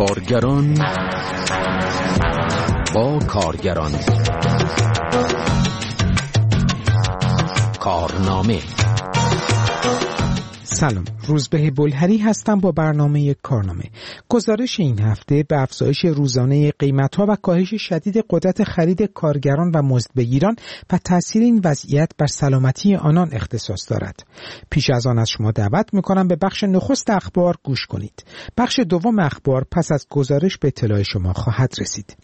کارگران با کارگران. کارنامه. سلام، روزبه بلهری هستم با برنامه کارنامه. گزارش این هفته به افزایش روزانه قیمت‌ها و کاهش شدید قدرت خرید کارگران و مزدبگیران و تأثیر این وضعیت بر سلامتی آنان اختصاص دارد. پیش از آن از شما دعوت می‌کنم به بخش نخست اخبار گوش کنید. بخش دوم اخبار پس از گزارش به اطلاع شما خواهد رسید.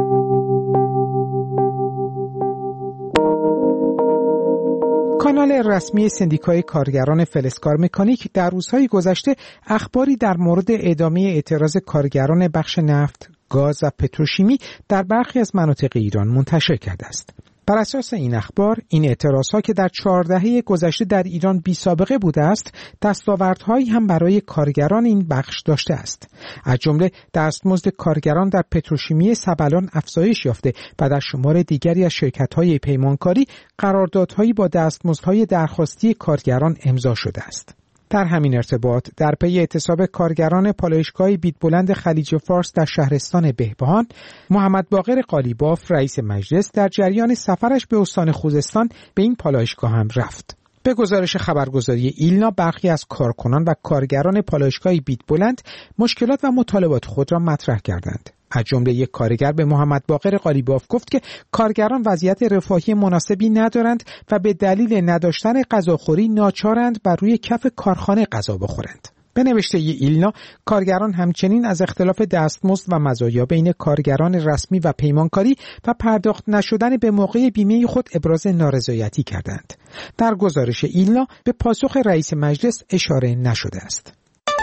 کانال رسمی سندیکای کارگران فلزکار مکانیک در روزهای گذشته اخباری در مورد ادامه اعتراض کارگران بخش نفت، گاز و پتروشیمی در برخی از مناطق ایران منتشر کرده است. بر اساس این اخبار، این اعتراضها که در 4 دهه گذشته در ایران بی سابقه بوده است، دستاوردهایی هم برای کارگران این بخش داشته است. از جمله دستمزد کارگران در پتروشیمی سبلان افزایش یافته و در شمار دیگری از شرکت‌های پیمانکاری قراردادهایی با دستمزدهای درخواستی کارگران امضا شده است. در همین ارتباط در پی اعتصاب کارگران پالایشگاه بیتبلند خلیج فارس در شهرستان بهبهان، محمد باقر قالیباف رئیس مجلس در جریان سفرش به استان خوزستان به این پالایشگاه هم رفت. به گزارش خبرگزاری ایلنا، برخی از کارکنان و کارگران پالایشگاه بیتبلند مشکلات و مطالبات خود را مطرح کردند. از جمله یک کارگر به محمد باقر قالیباف گفت که کارگران وضعیت رفاهی مناسبی ندارند و به دلیل نداشتن غذاخوری ناچارند بر روی کف کارخانه غذا بخورند. به نوشته ایلنا، کارگران همچنین از اختلاف دستمزد و مزایا بین کارگران رسمی و پیمانکاری و پرداخت نشدن به موقع بیمه خود ابراز نارضایتی کردند. در گزارش ایلنا به پاسخ رئیس مجلس اشاره نشده است.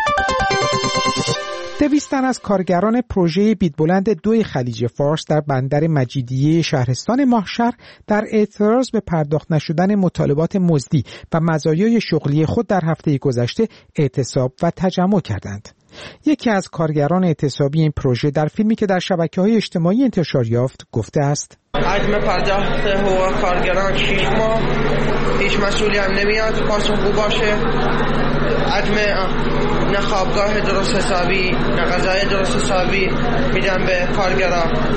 200 تن از کارگران پروژه بیتبلند 2 خلیج فارس در بندر مجیدیه شهرستان ماهشهر در اعتراض به پرداخت نشدن مطالبات مزدی و مزایای شغلی خود در هفته گذشته اعتصاب و تجمع کردند. یکی از کارگران اعتصابی این پروژه در فیلمی که در شبکه‌های اجتماعی انتشار یافت گفته است: حجم پرداخت حقوق کارگران 6 ماه، هیچ مسئولی هم نمیاد پاسخگو باشه. حجم نه خوابگاه درست حسابی نه غذای درست حسابی میدن به کارگران.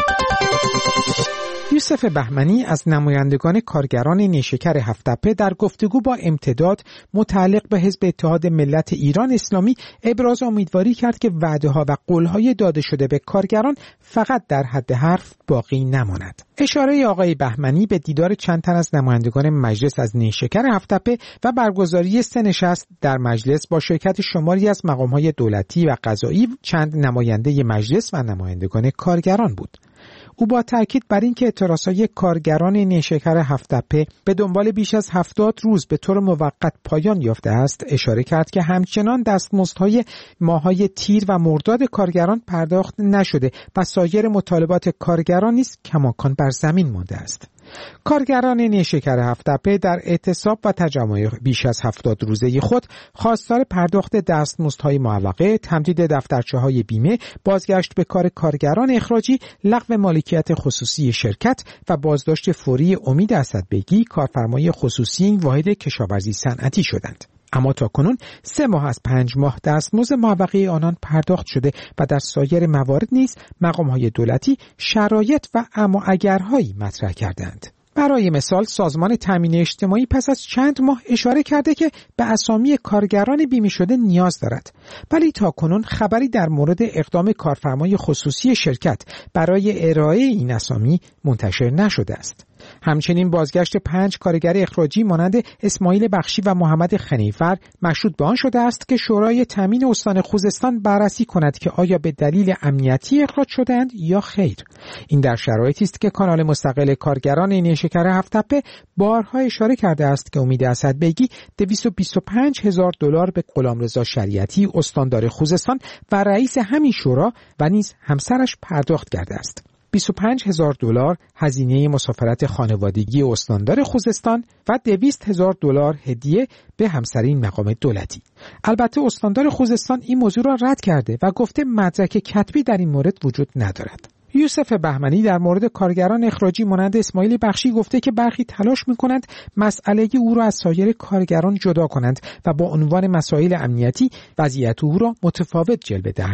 یوسف بهمنی از نمایندگان کارگران نیشکر هفت‌تپه در گفتگو با امتداد متعلق به حزب اتحاد ملت ایران اسلامی ابراز امیدواری کرد که وعده‌ها و قول‌های داده شده به کارگران فقط در حد حرف باقی نماند. اشاره آقای بهمنی به دیدار چند تن از نمایندگان مجلس از نیشکر هفت‌تپه و برگزاری 3 نشست در مجلس با شرکت شماری از مقام‌های دولتی و قضایی، چند نماینده مجلس و نمایندگان کارگران بود. او با تاکید بر اینکه اعتراضهای کارگران نیشکر هفت‌تپه به دنبال بیش از 70 روز به طور موقت پایان یافته است، اشاره کرد که همچنان دستمزدهای ماه‌های تیر و مرداد کارگران پرداخت نشده و سایر مطالبات کارگران نیز کماکان بر زمین مانده است. کارگران نیشکر هفت‌تپه در اعتصاب و تجمع بیش از 70 روزه خود خواستار پرداخت دستمزدهای معوقه، تمدید دفترچه‌های بیمه، بازگشت به کار کارگران اخراجی، لغو مالکیت خصوصی شرکت و بازداشت فوری امید اسدبگی، کارفرمای خصوصی این واحد کشاورزی صنعتی شدند. اما تاکنون 3 ماه از 5 ماه دستمزد معوقه آنان پرداخت شده و در سایر موارد نیز مقام‌های دولتی شرایط و اما اگرهایی مطرح کردند. برای مثال سازمان تامین اجتماعی پس از چند ماه اشاره کرده که به اسامی کارگران بیمه شده نیاز دارد، ولی تاکنون خبری در مورد اقدام کارفرمای خصوصی شرکت برای ارائه این اسامی منتشر نشده است. همچنین بازگشت 5 کارگر اخراجی مانند اسماعیل بخشی و محمد خنیفر مشروط به آن شده است که شورای تامین استان خوزستان بررسی کند که آیا به دلیل امنیتی اخراج شدند یا خیر. این در شرایطی است که کانال مستقل کارگران نیشکر هفت‌تپه بارها اشاره کرده است که امید اسدبگی $225,000 به غلامرضا شریعتی استاندار خوزستان و رئیس همین شورا و نیز همسرش پرداخت کرده است. $25,000 هزینه مسافرت خانوادگی استاندار خوزستان و $200,000 هدیه به همسرین مقام دولتی. البته استاندار خوزستان این موضوع را رد کرده و گفته مدرک کتبی در این مورد وجود ندارد. یوسف بهمنی در مورد کارگران اخراجی مانند اسماعیل بخشی گفته که برخی تلاش می‌کنند مسئله او را از سایر کارگران جدا کنند و با عنوان مسائل امنیتی وضعیت او را متفاوت جلوه دهند.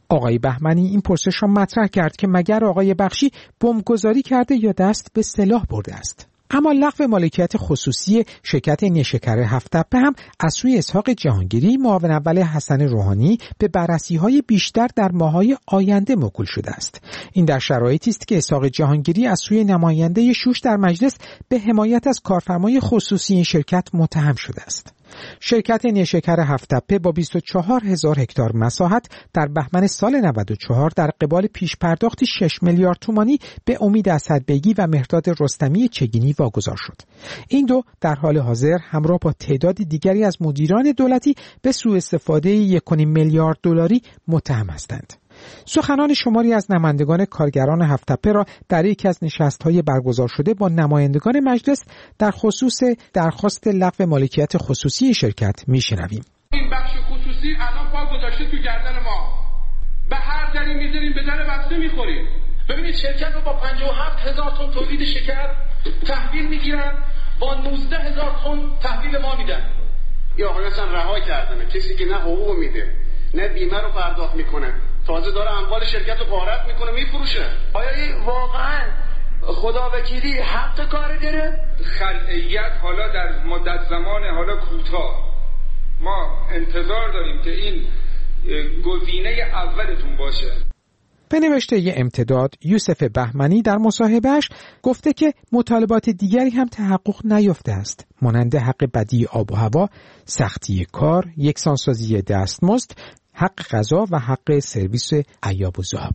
آقای بهمنی این پرسش را مطرح کرد که مگر آقای بخشی بمبگذاری کرده یا دست به سلاح برده است. اما لغو مالکیت خصوصی شرکت نیشکر هفت‌تپه هم از سوی اسحاق جهانگیری معاون اول حسن روحانی به بررسی‌های بیشتر در ماه‌های آینده موکول شده است. این در شرایطی است که اسحاق جهانگیری از سوی نماینده شوش در مجلس به حمایت از کارفرمای خصوصی این شرکت متهم شده است. شرکت نیشکر هفت‌تپه با 24,000 هکتار مساحت در بهمن سال 94 در قبال پیش پرداختی 6 میلیارد تومانی به امید اسدبیگی و مهرداد رستمی چگینی واگذار شد. این دو در حال حاضر همراه با تعدادی دیگری از مدیران دولتی به سوء استفاده 1.5 میلیارد دلاری متهم هستند. سخنان شماری از نمایندگان کارگران هفت‌تپه را در یکی از نشست‌های برگزار شده با نمایندگان مجلس در خصوص درخواست لغو مالکیت خصوصی شرکت میشنویم. این بخش خصوصی الان پا گذاشته تو گردن ما. به هر دری میذاریم به در بسته میخوریم. ببینید شرکت رو با 57,000 تن تولید شکر تحویل میگیرن، با 19,000 تن تحویل ما میدن. یا آقا اصلا رها کردن، کسی که نه حقوق میده نه بیمه رو پرداخت میکنه، تازه داره اموال شرکت رو غارت میکنه میفروشه. آیا این واقعا خداوکیلی حق کارگره؟ خلعیت حالا در مدت زمان حالا کوتاه ما انتظار داریم که این گزینه اولتون باشه. به نوشته امتداد یوسف بهمنی در مصاحبهش گفته که مطالبات دیگری هم تحقق نیافته است، مانند حق بدیع آب و هوا، سختی کار، یکسانسازی دستمزد، حق غذا و حق سرویس ایاب و ذهاب.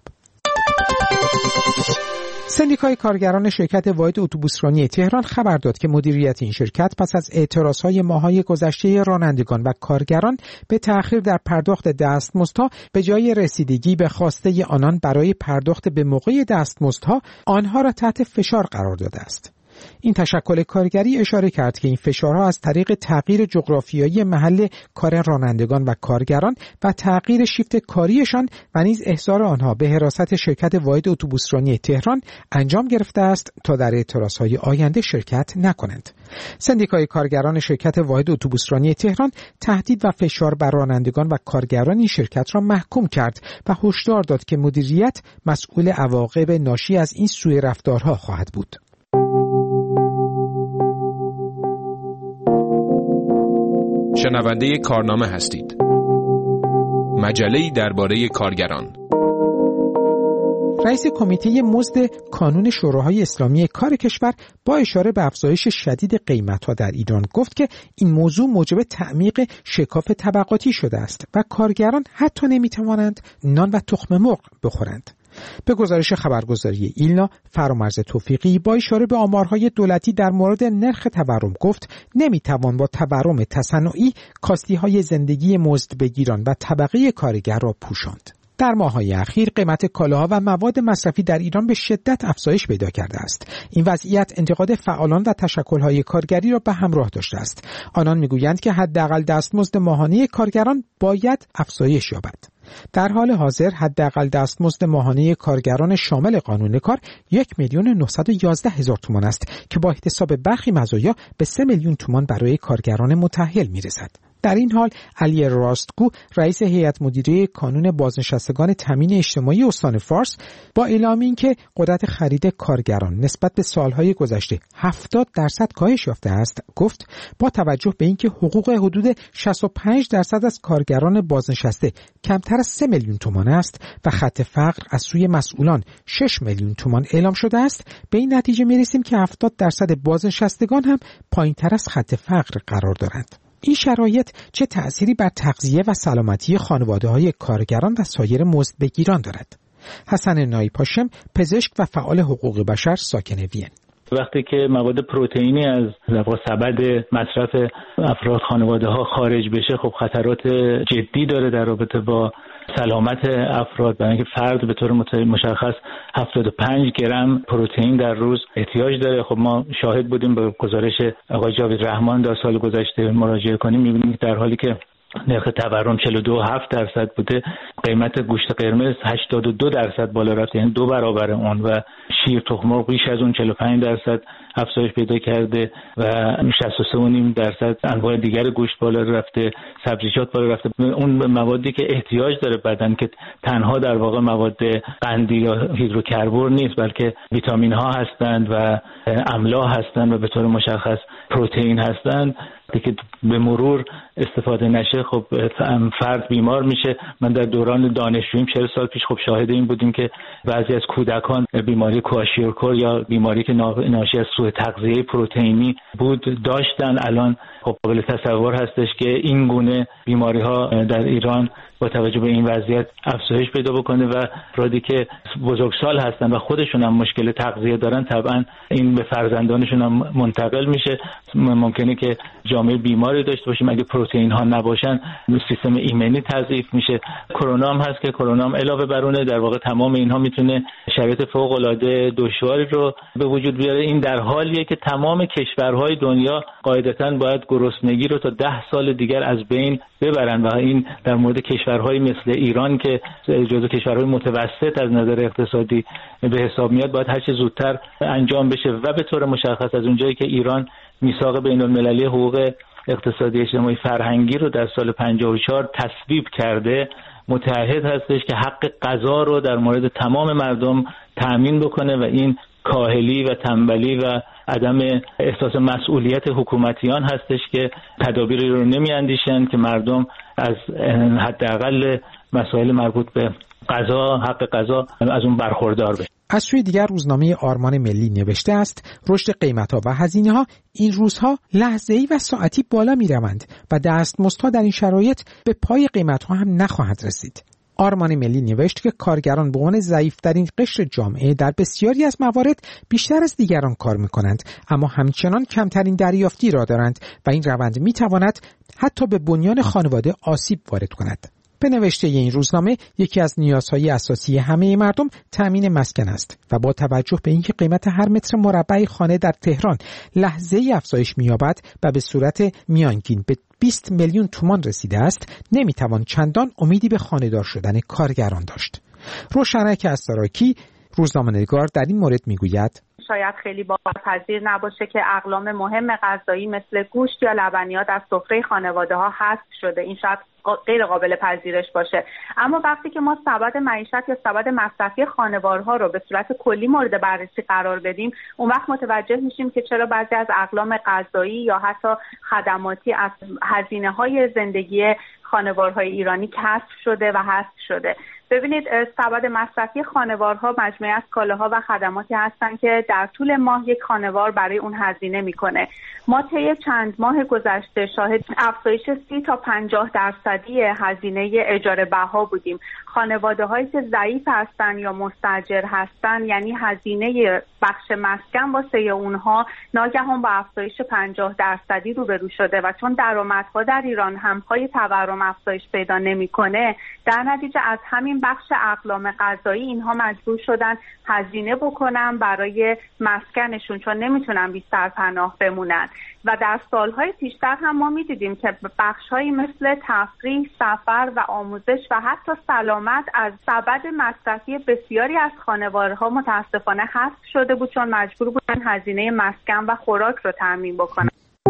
سندیکای کارگران شرکت واحد اتوبوسرانی تهران خبر داد که مدیریت این شرکت پس از اعتراضهای ماه‌های گذشته رانندگان و کارگران به تأخیر در پرداخت دستمزدها به جای رسیدگی به خواسته آنان برای پرداخت به موقع دستمزدها آنها را تحت فشار قرار داده است. این تشکل کارگری اشاره کرد که این فشارها از طریق تغییر جغرافیایی محل کار رانندگان و کارگران و تغییر شیفت کاریشان و نیز احضار آنها به حراست شرکت واحد اتوبوسرانی تهران انجام گرفته است تا در اعتراضهای آینده شرکت نکنند. سندیکای کارگران شرکت واحد اتوبوسرانی تهران تهدید و فشار بر رانندگان و کارگران این شرکت را محکوم کرد و هشدار داد که مدیریت مسئول عواقب ناشی از این سوء رفتارها خواهد بود. شنونده کارنامه هستید. مجله‌ای درباره کارگران. رئیس کمیته مزد کانون شوراهای اسلامی کار کشور با اشاره به افزایش شدید قیمت‌ها در ایران گفت که این موضوع موجب تعمیق شکاف طبقاتی شده است و کارگران حتی نمی‌توانند نان و تخم مرغ بخورند. به گزارش خبرگزاری ایلنا، فرامرز توفیقی با اشاره به آمارهای دولتی در مورد نرخ تورم گفت نمیتوان با تورم تصنعی کاستی‌های زندگی مزدبگیران و طبقه کارگر را پوشاند. در ماه‌های اخیر قیمت کالاها و مواد مصرفی در ایران به شدت افزایش پیدا کرده است. این وضعیت انتقاد فعالان و تشکل‌های کارگری را به همراه داشته است. آنان می‌گویند که حداقل دستمزد ماهانه کارگران باید افزایش یابد. در حال حاضر حداقل دستمزد ماهانه کارگران شامل قانون کار 1,911,000 تومان است که با احتساب برخی مزایا به 3 میلیون تومان برای کارگران متأهل می‌رسد. در این حال علی راستگو رئیس هیئت مدیره کانون بازنشستگان تامین اجتماعی استان فارس با اعلام اینکه قدرت خرید کارگران نسبت به سالهای گذشته 70% کاهش یافته است گفت با توجه به اینکه حقوق حدود 65% از کارگران بازنشسته کمتر از 3 میلیون تومان است و خط فقر از سوی مسئولان 6 میلیون تومان اعلام شده است، به این نتیجه می‌رسیم که 70% بازنشستگان هم پایین‌تر از خط فقر قرار دارند. این شرایط چه تأثیری بر تغذیه و سلامتی خانواده‌های کارگران و سایر مزدبگیران دارد؟ حسن نایپاشم، پزشک و فعال حقوق بشر ساکن وین: وقتی که مواد پروتئینی از سبد مصرف افراد خانواده‌ها خارج بشه، خب خطرات جدی داره در رابطه با سلامت افراد، برای اینکه فرد به طور مشخص 75 گرم پروتئین در روز احتیاج داره. خب ما شاهد بودیم به گزارش آقای جاوید رحمان در سال گذشته مراجعه کنیم، می‌بینیم که در حالی که نرخ تورم 42.7% بوده، قیمت گوشت قرمز 82% بالا رفته، یعنی 2 برابر اون، و شیر تخم مرغ بیش از اون 45% افزایش پیدا کرده و 63.5% انواع دیگر گوشت بالا رفته، سبزیجات بالا رفته. اون موادی که احتیاج داره بدن که تنها در واقع مواد قندی یا هیدروکربن نیست، بلکه ویتامین ها هستند و املاح هستند و به طور مشخص پروتئین هستند که به مرور استفاده نشه خب فرد بیمار میشه. من در دوران دانشجوییم 40 سال پیش خب شاهد این بودیم که بعضی از کودکان بیماری کواشیورکور یا بیماری که ناشی از سوء تغذیه پروتئینی بود داشتن. الان خب قابل تصور هستش که این گونه بیماری ها در ایران با توجه به این وضعیت افزایش پیدا بکنه و افرادی که بزرگسال هستن و خودشون هم مشکل تغذیه دارن طبعا این به فرزندانشون هم منتقل میشه. ممکنه که جامعه بیماری داشته باشیم اگه پروتئین ها نباشن، سیستم ایمنی تضعیف میشه. کرونا هم هست که کرونا هم علاوه بر اونه، در واقع تمام اینها میتونه شرایط فوق العاده دشواری رو به وجود بیاره. این در حالیه که تمام کشورهای دنیا قاعدتاً باید گرسنگی رو تا 10 سال دیگر از بین ببرن و این در مورد کشورهای مثل ایران که جزو کشورهای متوسط از نظر اقتصادی به حساب میاد باید هر چه زودتر انجام بشه و به طور مشخص از اونجایی که ایران میثاق بین‌المللی حقوق اقتصادی اجتماعی فرهنگی رو در سال 54 تصویب کرده، متعهد هستش که حق غذا رو در مورد تمام مردم تأمین بکنه و این کاهلی و تنبلی و عدم احساس مسئولیت حکومتیان هستش که تدابیری رو نمی‌اندیشن که مردم از حداقل مسائل مربوط به غذا، حق غذا از اون برخوردار بشن. از سوی دیگر روزنامه آرمان ملی نوشته است رشد قیمت‌ها و هزینه‌ها این روزها لحظه‌ای و ساعتی بالا می‌روند و دستمزدها در این شرایط به پای قیمت‌ها هم نخواهد رسید. آرمان ملی نوشت که کارگران به عنوان ضعیف‌ترین قشر جامعه در بسیاری از موارد بیشتر از دیگران کار می‌کنند، اما همچنان کمترین دریافتی را دارند و این روند می‌تواند حتی به بنیان خانواده آسیب وارد کند. به نوشته این روزنامه یکی از نیازهای اساسی همه مردم تأمین مسکن است و با توجه به اینکه قیمت هر متر مربع خانه در تهران لحظه‌ای افزایش می‌یابد و به صورت میانگین به 20 میلیون تومان رسیده است، نمی‌توان چندان امیدی به خانه‌دار شدن کارگران داشت. روشنک استراکی روزنامه‌نگار در این مورد می‌گوید شاید خیلی باورپذیر نباشه که اقلام مهم غذایی مثل گوشت یا لبنیات از سفره خانواده‌ها حذف شده. این شاید غیر قابل پذیرش باشه، اما وقتی که ما سبد معیشت یا سبد مصرفی خانوارها رو به صورت کلی مورد بررسی قرار بدیم، اون وقت متوجه میشیم که چرا بعضی از اقلام غذایی یا حتی خدماتی از هزینه‌های زندگی خانوارهای ایرانی کسر شده و حذف شده. ببینید، سبد مصرفی خانوارها مجموعه از کالاها و خدماتی هستند که در طول ماه یک خانوار برای اون هزینه میکنه. ما طی چند ماه گذشته شاهد افزایش 30 تا 50% هزینه اجاره بها بودیم. خانواده‌هایی که ضعیف هستن یا مستاجر هستن، یعنی هزینه بخش مسکن واسه اونها ناگهان با افزایش 50% روبرو شده و چون درآمدها در ایران همپای تورم افزایش پیدا نمیکنه، در نتیجه از همین بخش اقلام غذایی اینها مجبور شدن هزینه بکنن برای مسکنشون چون نمیتونن بی سرپناه بمونن. و در سالهای پیشتر هم ما میدیدیم که بخش‌هایی مثل تفریح، سفر و آموزش و حتی سلامت از سبد مصرفی بسیاری از خانوارها متاسفانه حذف شده بود چون مجبور بودن هزینه مسکن و خوراک رو تامین بکنن.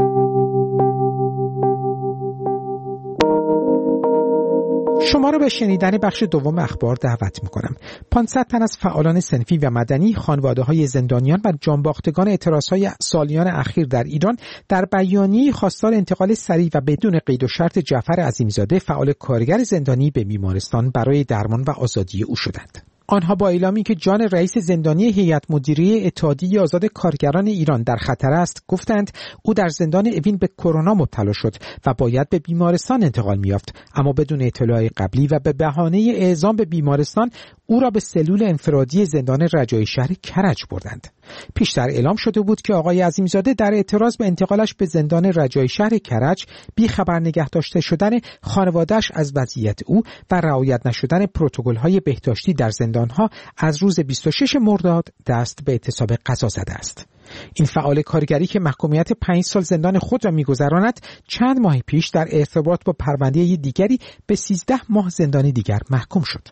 شما را به شنیدن بخش دوم اخبار دعوت می‌کنم. 500 تن از فعالان صنفی و مدنی، خانواده‌های زندانیان و جانباختگان اعتراض‌های سالیان اخیر در ایران در بیانیه‌ای خواستار انتقال سریع و بدون قید و شرط جعفر عظیمی‌زاده، فعال کارگر زندانی، به بیمارستان برای درمان و آزادی او شدند. آنها با اعلامی که جان رئیس زندانی هیئت مدیره اتحادیه آزاد کارگران ایران در خطر است، گفتند او در زندان اوین به کرونا مبتلا شد و باید به بیمارستان انتقال می‌یافت، اما بدون اطلاع قبلی و به بهانه اعزام به بیمارستان او را به سلول انفرادی زندان رجایی شهر کرج بردند. پیشتر اعلام شده بود که آقای عظیمی‌زاده در اعتراض به انتقالش به زندان رجایی شهر کرج بی خبر نگه داشته شدن خانواده‌اش از وضعیت او و رعایت نشدن پروتکل‌های بهداشتی در زندان‌ها از روز 26 مرداد دست به اعتصاب غذا زده است. این فعال کارگری که محکومیت 5 سال زندان خود را می‌گذراند چند ماه پیش در ارتباط با پرونده دیگری به 13 ماه زندان دیگر محکوم شد.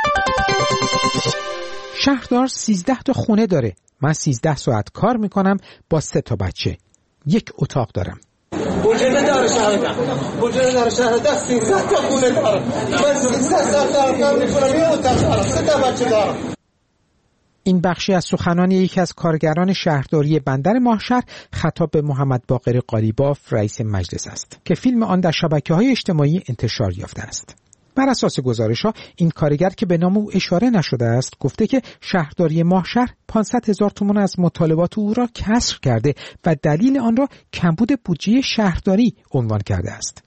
شهردار 13 تا خونه داره. من 13 ساعت کار میکنم با 3 تا بچه. 1 اتاق دارم. بجنه داره شهردار 13 تا خونه داره. من 13 ساعت کار میکنم 1 اتاق دارم 3 تا بچه دارم. این بخشی از سخنان یکی از کارگران شهرداری بندر ماهشهر خطاب به محمد باقر قالیباف رئیس مجلس است که فیلم آن در شبکه‌های اجتماعی انتشار یافته است. بر اساس گزارش‌ها این کارگر که به نام او اشاره نشده است گفته که شهرداری ماهشهر 500,000 تومان از مطالبات او را کسر کرده و دلیل آن را کمبود بودجه شهرداری عنوان کرده است.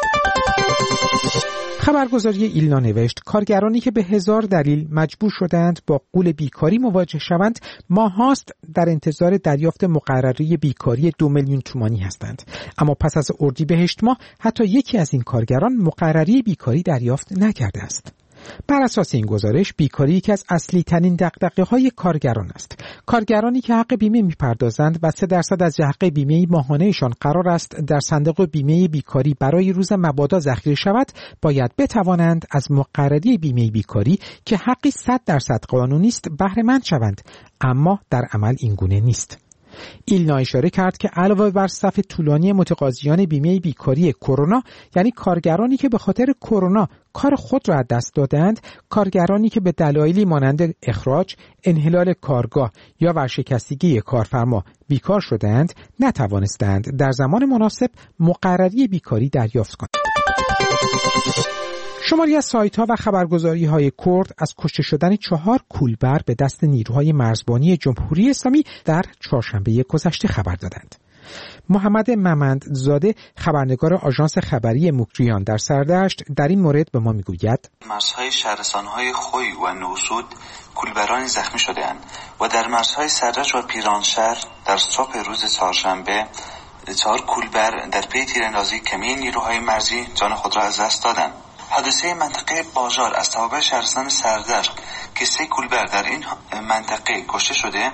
خبرگزاری ایلنا نوشت کارگرانی که به 1000 دلیل مجبور شدند با غول بیکاری مواجه شوند ماهاست در انتظار دریافت مقرری بیکاری 2 میلیون تومانی هستند، اما پس از اردیبهشت ماه حتی یکی از این کارگران مقرری بیکاری دریافت نکرده است. بر اساس این گزارش بیکاری یکی از اصلی ترین دغدغه‌های کارگران است. کارگرانی که حق بیمه می‌پردازند و 3% از حق بیمه ماهانه‌شان قرار است در صندوق بیمه بیکاری برای روز مبادا ذخیره شود، باید بتوانند از مقرری بیمه بیکاری که حقی 100% قانونی است بهره مند شوند، اما در عمل این گونه نیست. ایلنا اشاره کرد که علاوه بر صف طولانی متقاضیان بیمه بیکاری کرونا، یعنی کارگرانی که به خاطر کرونا کار خود را از دست دادند، کارگرانی که به دلایلی مانند اخراج، انحلال کارگاه یا ورشکستگی کارفرما بیکار شدند، نتوانستند در زمان مناسب مقرری بیکاری دریافت کنند. شماری از سایت‌ها و خبرگزاری‌های کرد از کشته شدن 4 کولبر به دست نیروهای مرزبانی جمهوری اسلامی در چهارشنبه گذشته خبر دادند. محمد ممندزاده خبرنگار آژانس خبری مکریان در سردشت در این مورد به ما میگوید مرزهای شهرستان‌های خوی و نوسود کولبرانی زخمی شده‌اند و در مرزهای سردشت و پیرانشهر در صبح روز چهارشنبه 4 کولبر در پی تیراندازی کمی نیروهای مرزی جان خود را از دست دادند. حادثه منطقه بازار از توابع شهرستان سردشت که 3 کولبر در این منطقه کشته شده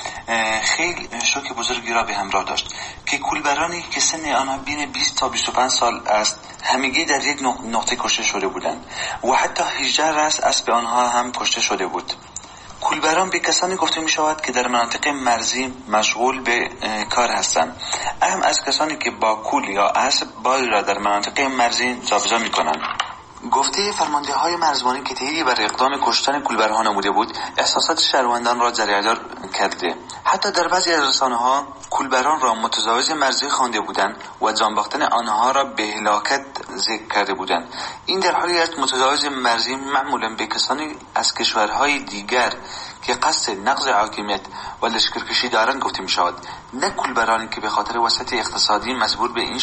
خیلی شوک بزرگی را به همراه داشت که کولبرانی که سن آنها بین 20 تا 25 سال است همگی در یک نقطه کشته شده بودند و حتی 18 رأس اسب آنها هم کشته شده بود. کولبران به کسانی گفته می شود که در مناطق مرزی مشغول به کار هستند، اهم از کسانی که با کول یا اسب باری را در مناطق مرزی جابجا می کنند. گفته فرمانده های مرزبانی که تهیه بر اقدام کشتن کولبرها نموده بود احساسات شهروندان را جریدار کرده. حتی در بعضی از رسانه ها کولبران را متجاوز مرزی خوانده بودند و جان باختن آنها را به هلاکت ذکر کرده بودند. این در حالی است متجاوز مرزی معمولا به کسانی از کشورهای دیگر که قصد نقض حاکمیت و لشکرکشی دارند گفته می شود، نه کولبرانی که به خاطر وسعت اقتصادی مجبور به این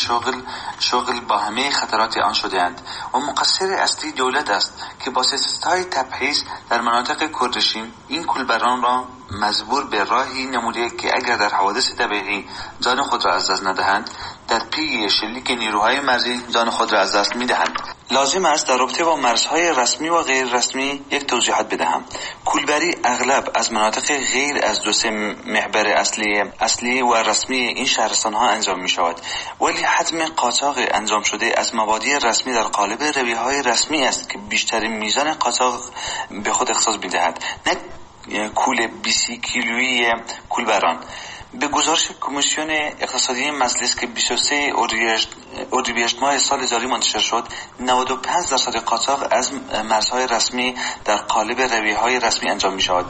شغل با همه خطرات آن شده‌اند و مقصر اصلی دولت است که با سیاست‌های تبعیض در مناطق کردشین این کولبران را مجبور به راهی نموده که اگر در حوادث طبیعی جان خود را از دست ندهند در پی شلیک نیروهای مرزی جان خود را از دست می‌دهند. لازم است در رابطه با مرزهای رسمی و غیر رسمی یک توضیحات بدهم. کولبری اغلب از مناطق غیر از 2 محور اصلی و رسمی این شهرستان‌ها انجام می‌شود، ولی حجم قاچاق انجام شده از مبادی رسمی در قالب رویه‌های رسمی است که بیشترین میزان قاچاق به خود اختصاص می‌دهد، نه کول 20 کیلویی کولبران. به گزارش کمیسیون اقتصادی مجلس که 23 اردیبهشت ماه سال جاری منتشر شد، 95% قاچاق از مرزهای رسمی در قالب رویه‌های رسمی انجام می‌شود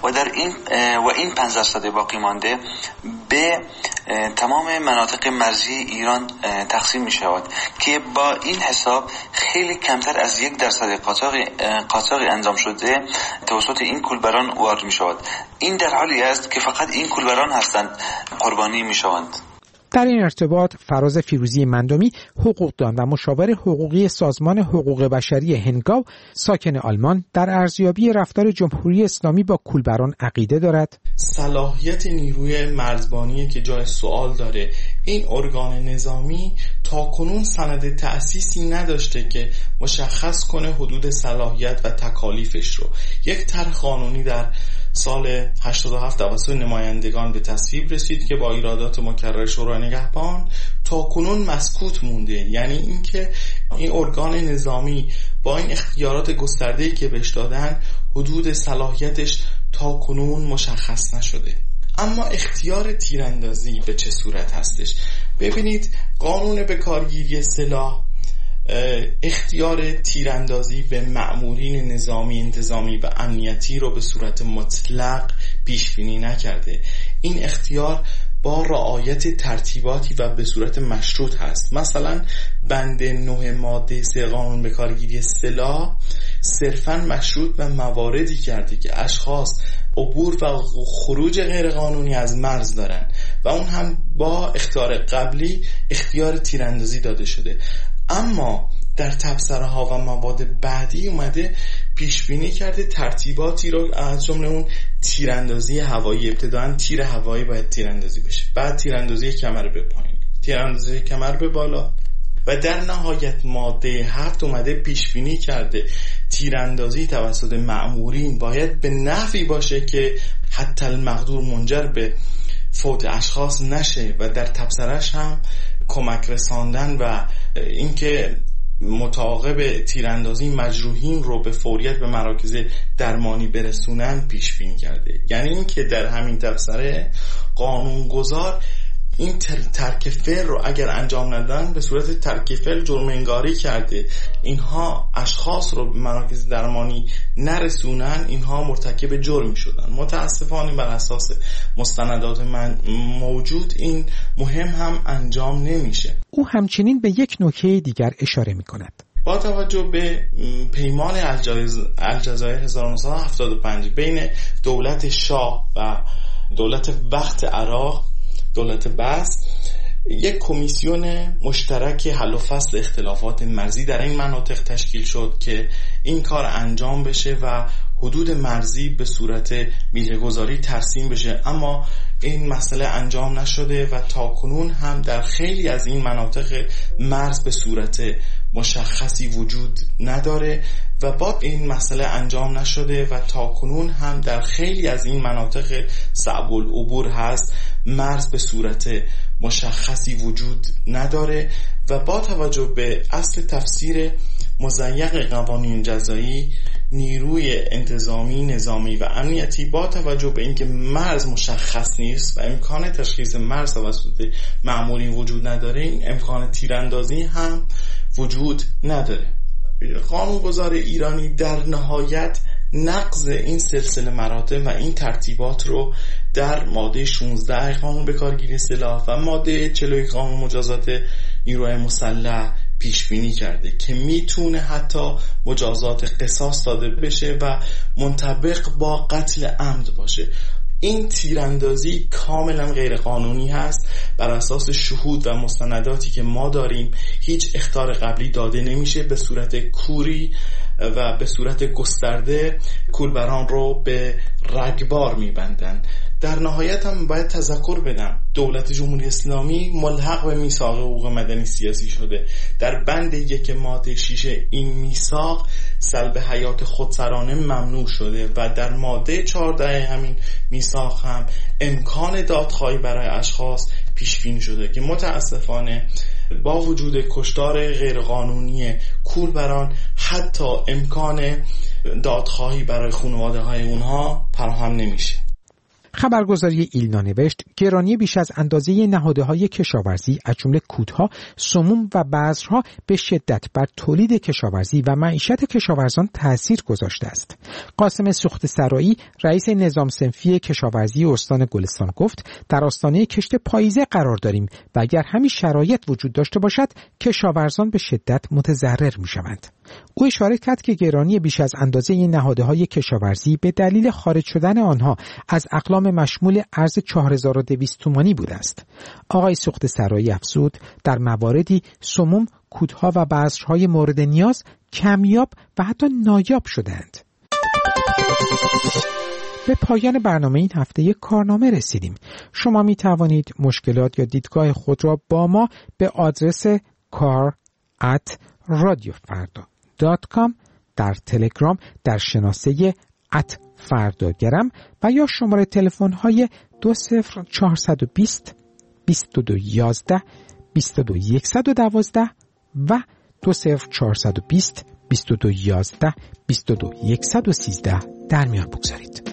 و این 5% باقی مانده به تمام مناطق مرزی ایران تقسیم می‌شود که با این حساب خیلی کمتر از 1% قاچاق انجام شده توسط این کولبران وارد می‌شود. این در حالی است که فقط این کولبران هستند قربانی می‌شوند. در این ارتباط فراز فیروزی مندمی حقوقدان و مشاور حقوقی سازمان حقوق بشری هنگاو ساکن آلمان در ارزیابی رفتار جمهوری اسلامی با کولبران عقیده دارد. صلاحیت نیروی مرزبانی که جای سوال داره، این ارگان نظامی تاکنون سند تأسیسی نداشته که مشخص کنه حدود صلاحیت و تکالیفش رو. یک طرح قانونی در سال 87 توسط نمایندگان به تصویب رسید که با ایرادات مکرر شورای نگهبان تاکنون مسکوت مونده. یعنی اینکه این ارگان نظامی با این اختیارات گسترده‌ای که بهش دادن حدود صلاحیتش تاکنون مشخص نشده. اما اختیار تیراندازی به چه صورت هستش؟ ببینید، قانون به کارگیری سلاح اختیار تیراندازی به مأمورین نظامی، انتظامی و امنیتی رو به صورت مطلق پیش بینی نکرده. این اختیار با رعایت ترتیباتی و به صورت مشروط هست. مثلا بند 9 ماده 3 قانون به کارگیری سلاح صرفاً مشروط به مواردی کرده که اشخاص عبور و خروج غیر قانونی از مرز دارن و اون هم با اختیار قبلی اختیار تیراندازی داده شده. اما در تبصره ها و مواد بعدی اومده پیش بینی کرده ترتیباتی رو، از جمله اون تیراندازی هوایی. ابتداً تیر هوایی باید تیراندازی بشه، بعد تیراندازی کمر به پایین، تیراندازی کمر به بالا و در نهایت ماده 7 اومده پیش بینی کرده تیراندازی توسط مأمورین باید به نحوی باشه که حتی المقدور منجر به فوت اشخاص نشه و در تبصره‌اش هم کمک رساندن و اینکه متعاقب تیراندازی مجروحین رو به فوریت به مراکز درمانی برسونن پیش بینی کرده. یعنی اینکه در همین تبصره قانونگذار این ترک فعل رو اگر انجام ندن به صورت ترک فعل جرم انگاری کرده. اینها اشخاص رو به مراکز درمانی نرسونن، اینها مرتکب جرمی شدن. متاسفانه بر اساس مستندات موجود این مهم هم انجام نمیشه. او همچنین به یک نکته دیگر اشاره میکند. با توجه به پیمان الجزایر 1975 بین دولت شاه و دولت وقت عراق، دولت بست، یک کمیسیون مشترک حل و فصل اختلافات مرزی در این مناطق تشکیل شد که این کار انجام بشه و حدود مرزی به صورت میله‌گذاری ترسیم بشه. اما این مسئله انجام نشده و تاکنون هم در خیلی از این مناطق مرز به صورت مشخصی وجود نداره و با این مسئله انجام نشده و تاکنون هم در خیلی از این مناطق صعب العبور هست، مرز به صورت مشخصی وجود نداره و با توجه به اصل تفسیر مضیق قوانین جزایی، نیروی انتظامی، نظامی و امنیتی با توجه به اینکه مرز مشخص نیست و امکان تشخیص مرز توسط مأمورین وجود نداره، این امکان تیراندازی هم وجود نداره. قانونگذار ایرانی در نهایت نقض این سلسله مراتب و این ترتیبات رو در ماده 16 قانون به کارگیری سلاح و ماده 41 قانون مجازات نیروهای مسلح پیش بینی کرده که میتونه حتی مجازات قصاص داده بشه و منطبق با قتل عمد باشه. این تیراندازی کاملا غیر قانونی هست. بر اساس شهود و مستنداتی که ما داریم هیچ اخطار قبلی داده نمیشه. به صورت کوری و به صورت گسترده کولبران رو به رگبار میبندن. در نهایت هم باید تذکر بدم دولت جمهوری اسلامی ملحق به میثاق حقوق مدنی سیاسی شده. در بند 1 ماده 6 این میثاق سلب حیات خودسرانه ممنوع شده و در ماده 14 همین میثاق هم امکان دادخواهی برای اشخاص پیش بینی شده که متاسفانه با وجود کشتار غیرقانونی کولبران حتی امکان دادخواهی برای خانواده های اونها فراهم نمیشه. خبرگزاری ایلنا نوشت گرانی بیش از اندازه نهادهای کشاورزی از جمله کودها، سموم و بذرها به شدت بر تولید کشاورزی و معیشت کشاورزان تأثیر گذاشته است. قاسم سوخت سرایی رئیس نظام صنفی کشاورزی استان گلستان گفت در آستانه کشت پاییزه قرار داریم و اگر همین شرایط وجود داشته باشد کشاورزان به شدت متضرر می‌شوند. او اشاره کرد که گرانی بیش از اندازه نهادهای کشاورزی به دلیل خارج شدن آنها از اقلام مشمول ارز 4200 تومانی بوده است. آقای سوخت سرایی افزود در مواردی سموم، کودها و بذرهای مورد نیاز کمیاب و حتی نایاب شدند. به پایان برنامه این هفته کارنامه رسیدیم. شما می توانید مشکلات یا دیدگاه خود را با ما به آدرس kar@radiofarda.com در تلگرام در شناسه فرداگرم و یا شماره تلفن های 20420 2211 22112 و 20420 2211 22113 در میان بگذارید.